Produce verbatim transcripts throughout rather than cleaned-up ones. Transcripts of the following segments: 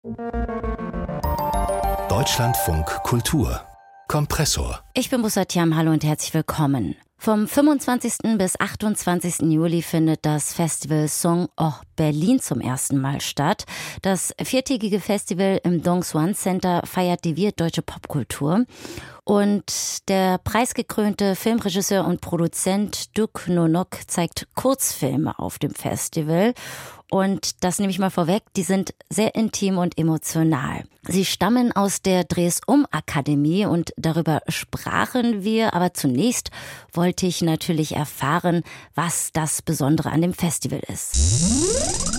Deutschlandfunk Kultur Kompressor. Ich bin Bussatiam, hallo und herzlich willkommen. Vom fünfundzwanzigsten bis achtundzwanzigsten Juli findet das Festival Song Hors Berlin zum ersten Mal statt. Das viertägige Festival im Dong Xuan Center feiert die wirtdeutsche Popkultur. Und der preisgekrönte Filmregisseur und Produzent Duc Ngo Ngoc zeigt Kurzfilme auf dem Festival. Und das nehme ich mal vorweg, die sind sehr intim und emotional. Sie stammen aus der Drehs-Um-Akademie und darüber sprachen wir. Aber zunächst wollte ich natürlich erfahren, was das Besondere an dem Festival ist.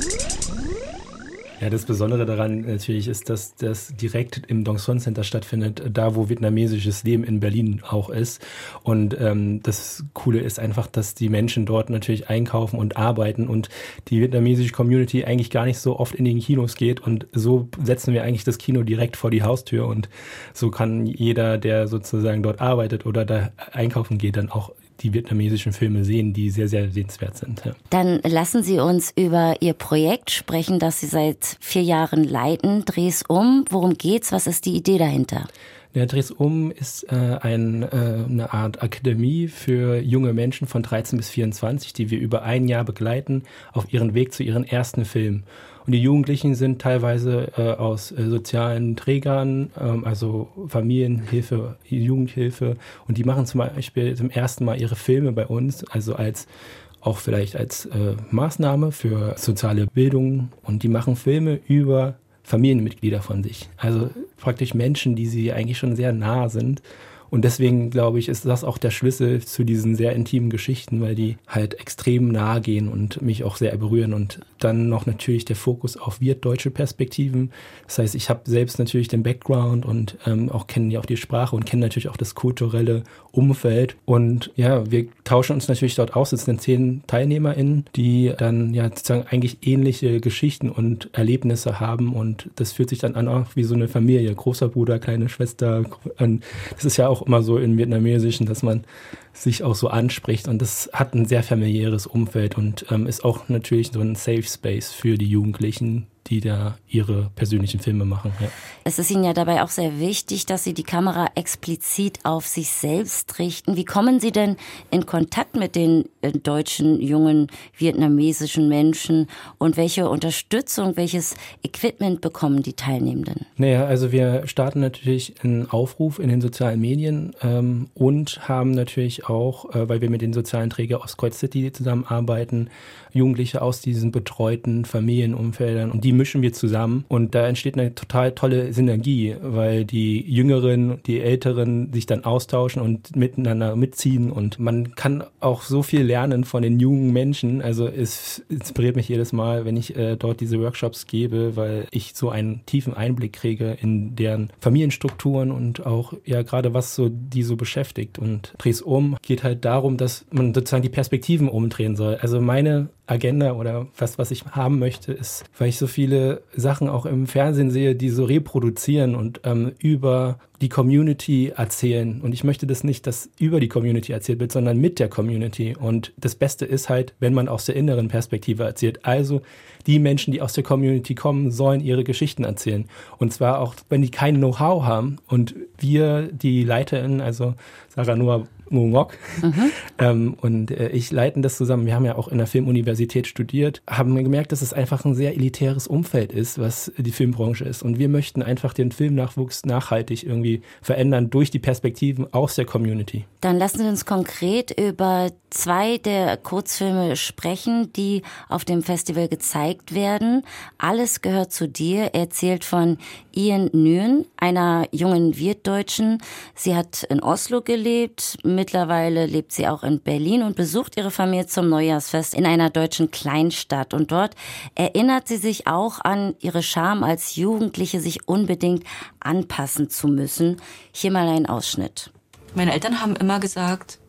Ja, das Besondere daran natürlich ist, dass das direkt im Dong Xuan Center stattfindet, da wo vietnamesisches Leben in Berlin auch ist. Und ähm, das Coole ist einfach, dass die Menschen dort natürlich einkaufen und arbeiten und die vietnamesische Community eigentlich gar nicht so oft in den Kinos geht. Und so setzen wir eigentlich das Kino direkt vor die Haustür und so kann jeder, der sozusagen dort arbeitet oder da einkaufen geht, dann auch die vietnamesischen Filme sehen, die sehr, sehr sehenswert sind. Ja. Dann lassen Sie uns über Ihr Projekt sprechen, das Sie seit vier Jahren leiten. Dreh's um. Worum geht's? Was ist die Idee dahinter? Der Dreh's um ist äh, ein, äh, eine Art Akademie für junge Menschen von dreizehn bis vierundzwanzig, die wir über ein Jahr begleiten auf ihren Weg zu ihren ersten Filmen. Und die Jugendlichen sind teilweise äh, aus äh, sozialen Trägern, ähm, also Familienhilfe, Jugendhilfe. Und die machen zum Beispiel zum ersten Mal ihre Filme bei uns, also als auch vielleicht als äh, Maßnahme für soziale Bildung. Und die machen Filme über Familienmitglieder von sich. Also praktisch Menschen, die sie eigentlich schon sehr nah sind. Und deswegen, glaube ich, ist das auch der Schlüssel zu diesen sehr intimen Geschichten, weil die halt extrem nahe gehen und mich auch sehr berühren. Und dann noch natürlich der Fokus auf wirtdeutsche Perspektiven. Das heißt, ich habe selbst natürlich den Background und ähm, auch kenne ja auch die Sprache und kenne natürlich auch das kulturelle Umfeld. Und ja, wir tauschen uns natürlich dort aus. Es sind zehn TeilnehmerInnen, die dann ja sozusagen eigentlich ähnliche Geschichten und Erlebnisse haben. Und das fühlt sich dann an auch wie so eine Familie. Großer Bruder, kleine Schwester. Und das ist ja auch immer so in Vietnamesischen, dass man sich auch so anspricht und das hat ein sehr familiäres Umfeld und ähm, ist auch natürlich so ein Safe Space für die Jugendlichen, die da ihre persönlichen Filme machen. Ja. Es ist Ihnen ja dabei auch sehr wichtig, dass Sie die Kamera explizit auf sich selbst richten. Wie kommen Sie denn in Kontakt mit den äh, deutschen, jungen, vietnamesischen Menschen und welche Unterstützung, welches Equipment bekommen die Teilnehmenden? Naja, also wir starten natürlich einen Aufruf in den sozialen Medien ähm, und haben natürlich auch, äh, weil wir mit den sozialen Trägern aus Kreuz City zusammenarbeiten, Jugendliche aus diesen betreuten Familienumfeldern und die mischen wir zusammen und da entsteht eine total tolle Synergie, weil die Jüngeren, die Älteren sich dann austauschen und miteinander mitziehen und man kann auch so viel lernen von den jungen Menschen. Also es inspiriert mich jedes Mal, wenn ich äh, dort diese Workshops gebe, weil ich so einen tiefen Einblick kriege in deren Familienstrukturen und auch ja gerade was so die so beschäftigt. Und Dreh's um geht halt darum, dass man sozusagen die Perspektiven umdrehen soll. Also meine Agenda oder was, was ich haben möchte, ist, weil ich so viele Sachen auch im Fernsehen sehe, die so reproduzieren und ähm, über die Community erzählen. Und ich möchte das nicht, dass über die Community erzählt wird, sondern mit der Community. Und das Beste ist halt, wenn man aus der inneren Perspektive erzählt. Also die Menschen, die aus der Community kommen, sollen ihre Geschichten erzählen. Und zwar auch, wenn die kein Know-how haben. Und wir, die LeiterInnen, also Sarah Noah Ngo Ngoc mhm. ähm, und äh, ich leiten das zusammen. Wir haben ja auch in der Filmuniversität studiert, haben gemerkt, dass es einfach ein sehr elitäres Umfeld ist, was die Filmbranche ist. Und wir möchten einfach den Filmnachwuchs nachhaltig irgendwie verändern durch die Perspektiven aus der Community. Dann lassen Sie uns konkret über zwei der Kurzfilme sprechen, die auf dem Festival gezeigt werden. Alles gehört zu dir, erzählt von Ian Nguyen, einer jungen Wirtdeutschen. Sie hat in Oslo gelebt, mittlerweile lebt sie auch in Berlin und besucht ihre Familie zum Neujahrsfest in einer deutschen Kleinstadt. Und dort erinnert sie sich auch an ihre Scham als Jugendliche, sich unbedingt anpassen zu müssen. Hier mal ein Ausschnitt. Meine Eltern haben immer gesagt,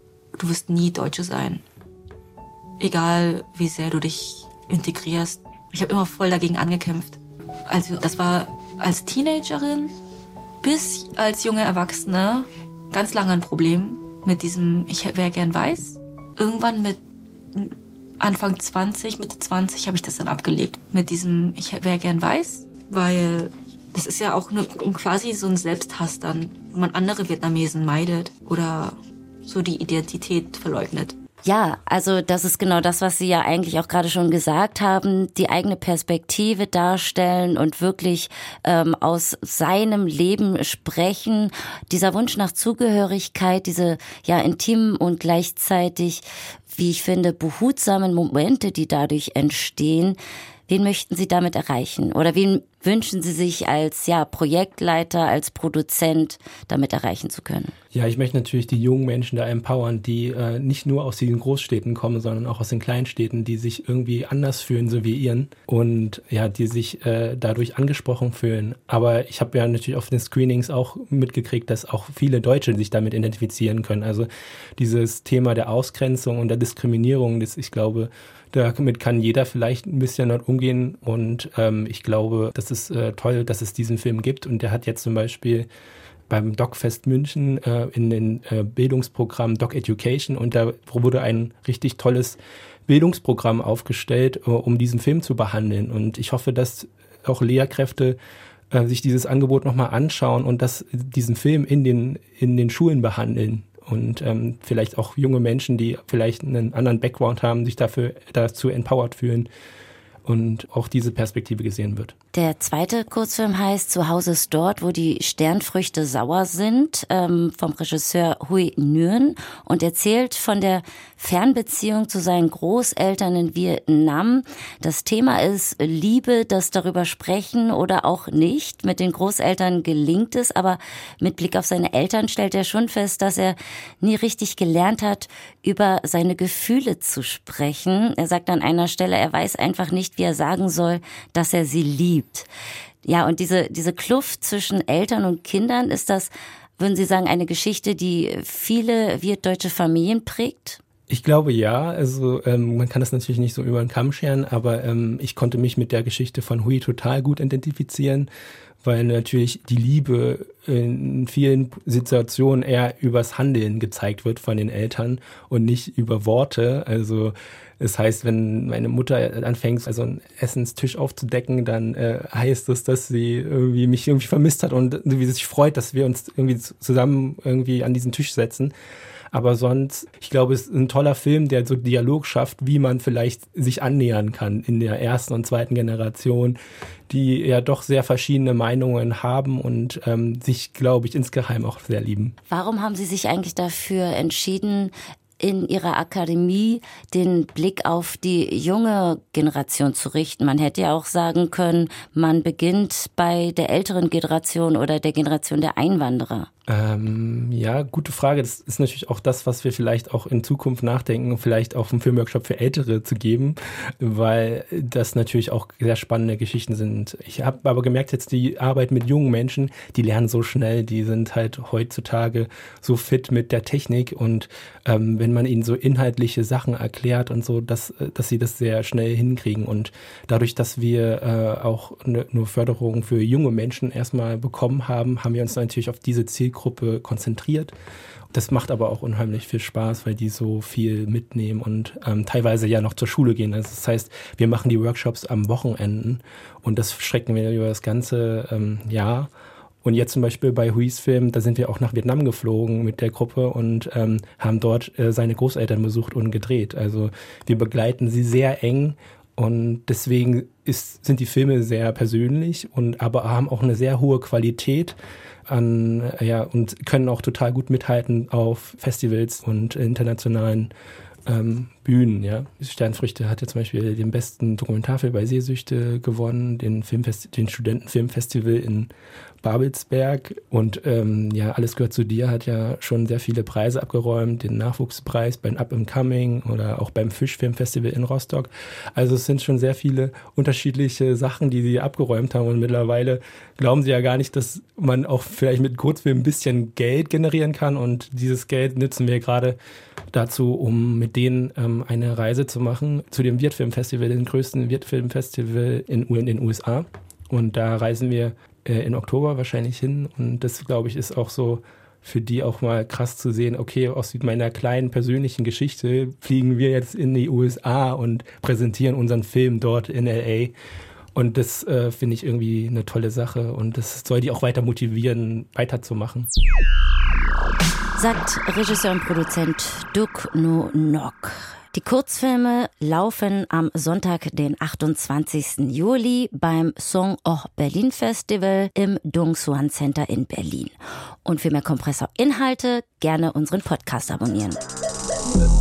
du wirst nie Deutsche sein. Egal, wie sehr du dich integrierst. Ich habe immer voll dagegen angekämpft. Also das war als Teenagerin bis als junge Erwachsene ganz lange ein Problem mit diesem, ich wäre gern weiß. Irgendwann mit Anfang zwanzig, Mitte zwanzig habe ich das dann abgelegt. Mit diesem, ich wäre gern weiß. weil das ist ja auch eine, quasi so ein Selbsthass dann, wenn man andere Vietnamesen meidet oder so die Identität verleugnet. Ja, also das ist genau das, was Sie ja eigentlich auch gerade schon gesagt haben, die eigene Perspektive darstellen und wirklich ähm, aus seinem Leben sprechen. Dieser Wunsch nach Zugehörigkeit, diese ja intimen und gleichzeitig, wie ich finde, behutsamen Momente, die dadurch entstehen. Wen möchten Sie damit erreichen? Oder wen wünschen Sie sich als ja, Projektleiter, als Produzent damit erreichen zu können? Ja, ich möchte natürlich die jungen Menschen da empowern, die äh, nicht nur aus den Großstädten kommen, sondern auch aus den Kleinstädten, die sich irgendwie anders fühlen, so wie ihren und ja, die sich äh, dadurch angesprochen fühlen. Aber ich habe ja natürlich auf den Screenings auch mitgekriegt, dass auch viele Deutsche sich damit identifizieren können. Also dieses Thema der Ausgrenzung und der Diskriminierung, das ich glaube, damit kann jeder vielleicht ein bisschen dort umgehen und ähm, ich glaube, das ist äh, toll, dass es diesen Film gibt und der hat jetzt zum Beispiel beim DocFest München äh, in den äh, Bildungsprogramm Doc Education und da wurde ein richtig tolles Bildungsprogramm aufgestellt, äh, um diesen Film zu behandeln und ich hoffe, dass auch Lehrkräfte äh, sich dieses Angebot nochmal anschauen und dass diesen Film in den, in den Schulen behandeln. Und ähm, vielleicht auch junge Menschen, die vielleicht einen anderen Background haben, sich dafür dazu empowered fühlen und auch diese Perspektive gesehen wird. Der zweite Kurzfilm heißt Zuhause ist dort, wo die Sternfrüchte sauer sind, ähm, vom Regisseur Huy Nguyen und erzählt von der Fernbeziehung zu seinen Großeltern in Vietnam. Das Thema ist Liebe, das darüber sprechen oder auch nicht. Mit den Großeltern gelingt es, aber mit Blick auf seine Eltern stellt er schon fest, dass er nie richtig gelernt hat, über seine Gefühle zu sprechen. Er sagt an einer Stelle, er weiß einfach nicht, wie er sagen soll, dass er sie liebt. Ja, und diese, diese Kluft zwischen Eltern und Kindern, ist das, würden Sie sagen, eine Geschichte, die viele wirtdeutsche Familien prägt? Ich glaube ja, also ähm, man kann das natürlich nicht so über den Kamm scheren, aber ähm, ich konnte mich mit der Geschichte von Huy total gut identifizieren, weil natürlich die Liebe in vielen Situationen eher übers Handeln gezeigt wird von den Eltern und nicht über Worte. Also das heißt, wenn meine Mutter anfängt, also einen Essenstisch aufzudecken, dann äh, heißt es, dass sie irgendwie mich irgendwie vermisst hat und wie sie sich freut, dass wir uns irgendwie zusammen irgendwie an diesen Tisch setzen. Aber sonst, ich glaube, es ist ein toller Film, der so Dialog schafft, wie man vielleicht sich annähern kann in der ersten und zweiten Generation, die ja doch sehr verschiedene Meinungen haben und ähm, sich, glaube ich, insgeheim auch sehr lieben. Warum haben Sie sich eigentlich dafür entschieden, in Ihrer Akademie den Blick auf die junge Generation zu richten? Man hätte ja auch sagen können, man beginnt bei der älteren Generation oder der Generation der Einwanderer. Ähm, ja, gute Frage. Das ist natürlich auch das, was wir vielleicht auch in Zukunft nachdenken, vielleicht auch einen Filmworkshop für Ältere zu geben, weil das natürlich auch sehr spannende Geschichten sind. Ich habe aber gemerkt, jetzt die Arbeit mit jungen Menschen, die lernen so schnell, die sind halt heutzutage so fit mit der Technik und ähm, wenn man ihnen so inhaltliche Sachen erklärt und so, dass, dass sie das sehr schnell hinkriegen und dadurch, dass wir äh, auch ne, nur Förderung für junge Menschen erstmal bekommen haben, haben wir uns natürlich auf diese Zielgruppe Gruppe konzentriert. Das macht aber auch unheimlich viel Spaß, weil die so viel mitnehmen und ähm, teilweise ja noch zur Schule gehen. Also das heißt, wir machen die Workshops am Wochenenden und das strecken wir über das ganze ähm, Jahr. Und jetzt zum Beispiel bei Huys Film, da sind wir auch nach Vietnam geflogen mit der Gruppe und ähm, haben dort äh, seine Großeltern besucht und gedreht. Also wir begleiten sie sehr eng. Und deswegen ist, sind die Filme sehr persönlich und aber haben auch eine sehr hohe Qualität an, ja, und können auch total gut mithalten auf Festivals und internationalen ähm, Bühnen, ja. Sternfrüchte hat ja zum Beispiel den besten Dokumentarfilm bei Sehsüchte gewonnen, den Filmfest- den Studentenfilmfestival in Babelsberg und ähm, ja, Alles gehört zu dir hat ja schon sehr viele Preise abgeräumt, den Nachwuchspreis beim Up and Coming oder auch beim Fischfilmfestival in Rostock. Also es sind schon sehr viele unterschiedliche Sachen, die sie abgeräumt haben und mittlerweile glauben sie ja gar nicht, dass man auch vielleicht mit Kurzfilmen ein bisschen Geld generieren kann und dieses Geld nutzen wir gerade dazu, um mit denen ähm, eine Reise zu machen zu dem Wirtfilmfestival, dem größten Wirtfilmfestival in, in den U S A. Und da reisen wir äh, im Oktober wahrscheinlich hin. Und das, glaube ich, ist auch so für die auch mal krass zu sehen, okay, aus meiner kleinen persönlichen Geschichte fliegen wir jetzt in die U S A und präsentieren unseren Film dort in L A. Und das äh, finde ich irgendwie eine tolle Sache und das soll die auch weiter motivieren, weiterzumachen. Sagt Regisseur und Produzent Duc No Ngoc. Die Kurzfilme laufen am Sonntag, den achtundzwanzigsten Juli beim Song Oh Berlin Festival im Dong Suan Center in Berlin. Und für mehr Kompressor-Inhalte gerne unseren Podcast abonnieren.